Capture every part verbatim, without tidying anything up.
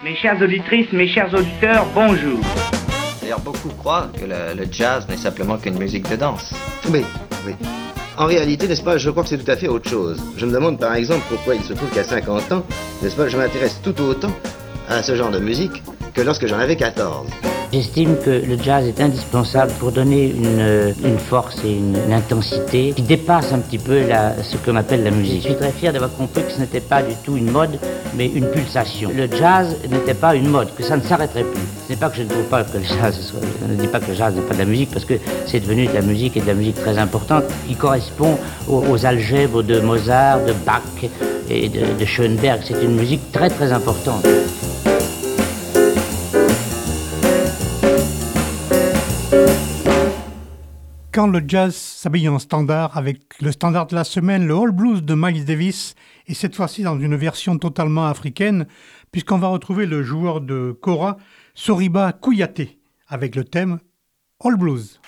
Mes chères auditrices, mes chers auditeurs, bonjour. D'ailleurs, beaucoup croient que le, le jazz n'est simplement qu'une musique de danse. Oui, oui. En réalité, n'est-ce pas, je crois que c'est tout à fait autre chose. Je me demande par exemple pourquoi il se trouve qu'à cinquante ans, n'est-ce pas, je m'intéresse tout autant à ce genre de musique que lorsque j'en avais quatorze. J'estime que le jazz est indispensable pour donner une, une force et une, une intensité qui dépasse un petit peu la, ce qu'on appelle la musique. Je suis très fier d'avoir compris que ce n'était pas du tout une mode, mais une pulsation. Le jazz n'était pas une mode, que ça ne s'arrêterait plus. Ce n'est pas que je ne trouve pas que le jazz soit, je ne dis pas que le jazz n'est pas de la musique, parce que c'est devenu de la musique et de la musique très importante, qui correspond aux, aux algèbres de Mozart, de Bach et de, de Schoenberg. C'est une musique très très importante. Quand le jazz s'habille en standard, avec le standard de la semaine, le All Blues de Miles Davis, et cette fois-ci dans une version totalement africaine, puisqu'on va retrouver le joueur de kora, Soriba Kouyaté, avec le thème All Blues.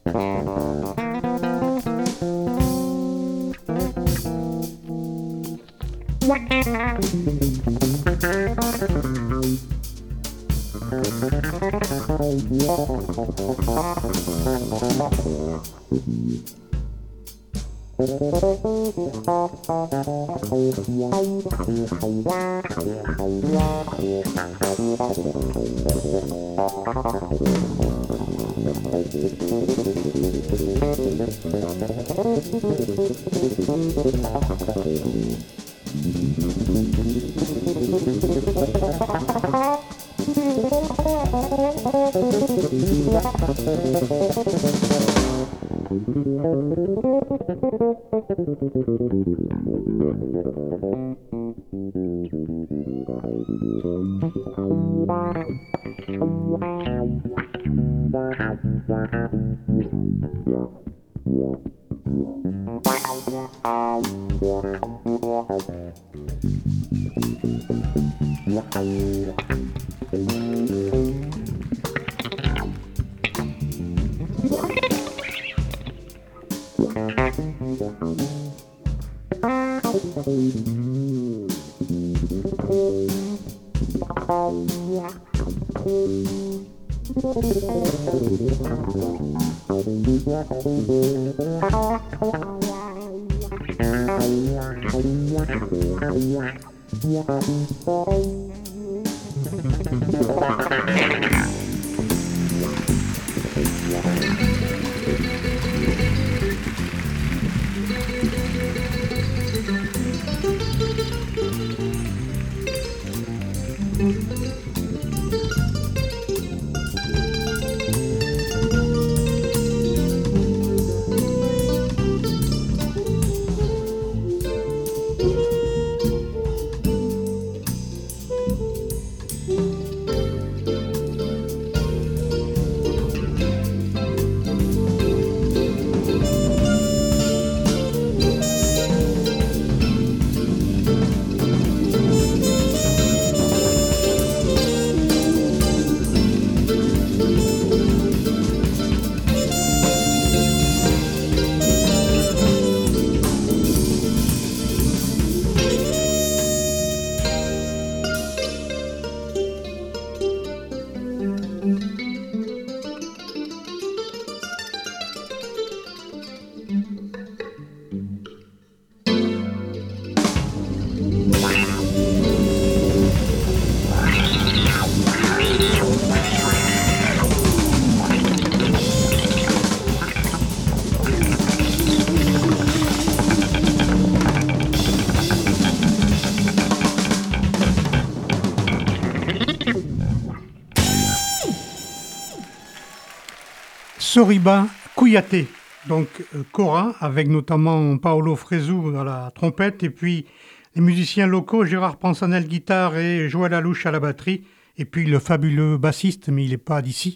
Soriba Kouyaté, donc euh, Kora, avec notamment Paolo Fresu à la trompette, et puis les musiciens locaux, Gérard Pansanel guitare et Joël Alouche à la batterie, et puis le fabuleux bassiste, mais il n'est pas d'ici,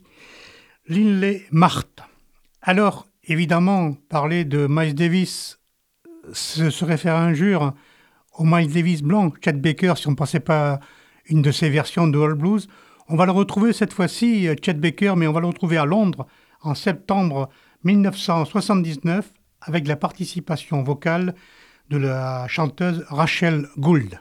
Linley Marthe. Alors, évidemment, parler de Miles Davis, ce serait faire injure au Miles Davis blanc, Chet Baker, si on ne passait pas une de ses versions de All Blues. On va le retrouver cette fois-ci, Chet Baker, mais on va le retrouver à Londres, en septembre mille neuf cent soixante-dix-neuf, avec la participation vocale de la chanteuse Rachel Gould.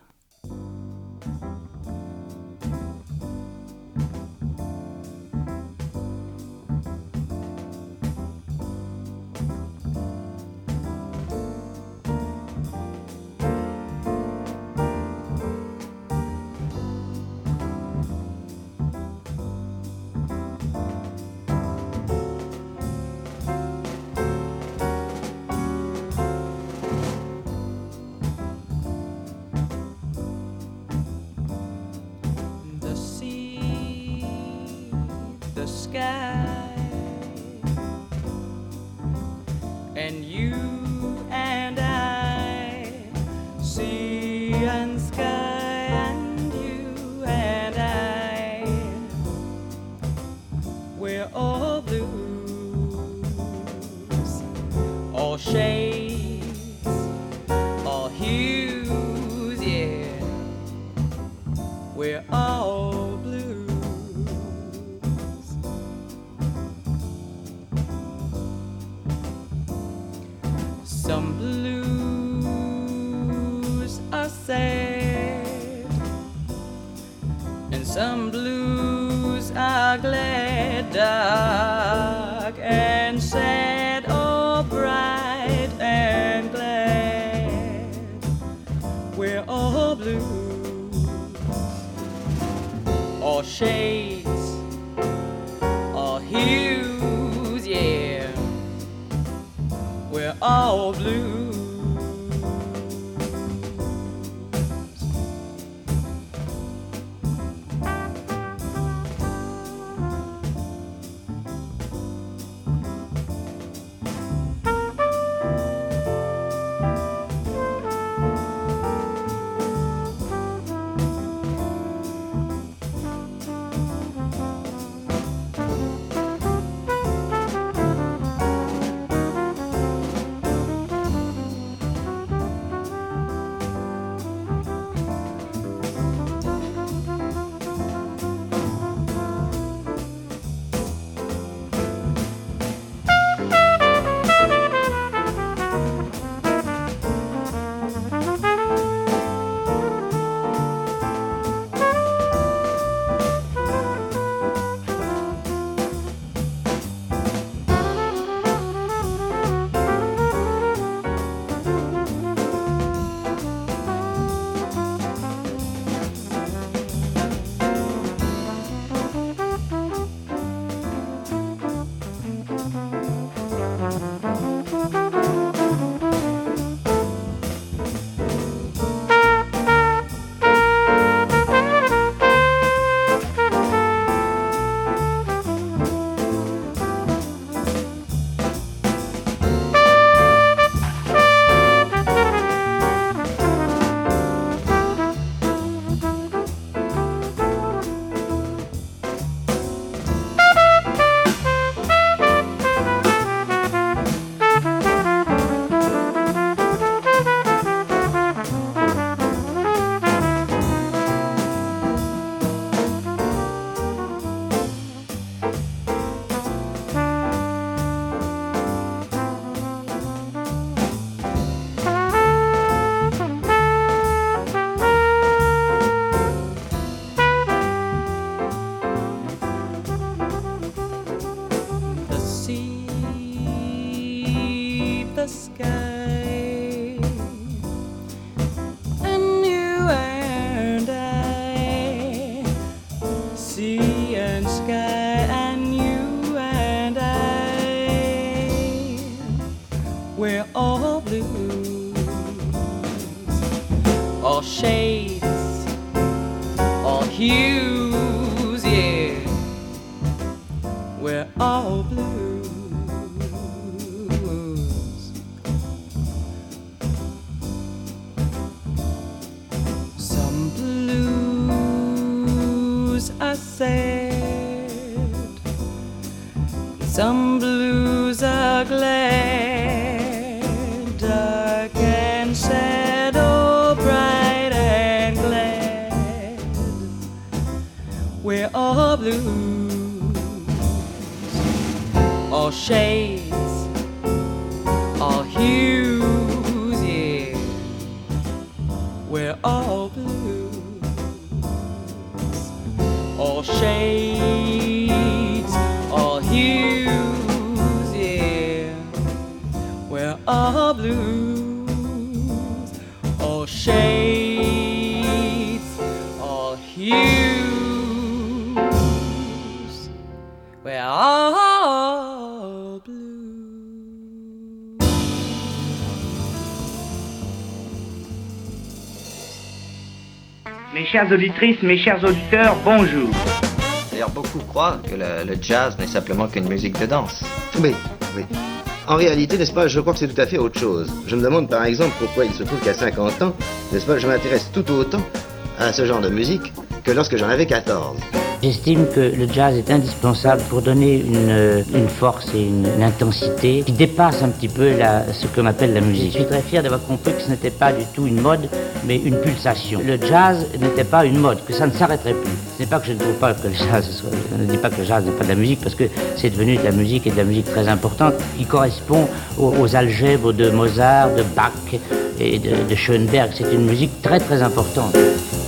Some blues are glad, dark and sad, or bright and glad. We're all blues, all shades, all hues, yeah. We're all blues. Some blues are glad, dark and sad, or bright and glad. We're all blues, all shades, all hues, yeah. We're all blues, all shades, all hues, yeah. We're all blues, all shades, all hues. We're all blue. Mes chères auditrices, mes chers auditeurs, bonjour. D'ailleurs, beaucoup croient que le, le jazz n'est simplement qu'une musique de danse. Oui, oui. En réalité, n'est-ce pas, je crois que c'est tout à fait autre chose. Je me demande par exemple pourquoi il se trouve qu'à cinquante ans, n'est-ce pas, je m'intéresse tout autant à ce genre de musique que lorsque j'en avais quatorze. J'estime que le jazz est indispensable pour donner une, une force et une, une intensité qui dépasse un petit peu la, ce qu'on appelle la musique. Je suis très fier d'avoir compris que ce n'était pas du tout une mode, mais une pulsation. Le jazz n'était pas une mode, que ça ne s'arrêterait plus. Ce n'est pas que je ne trouve pas que le jazz soit, je ne dis pas que le jazz n'est pas de la musique, parce que c'est devenu de la musique et de la musique très importante, qui correspond aux, aux algèbres de Mozart, de Bach et de, de Schoenberg. C'est une musique très très importante.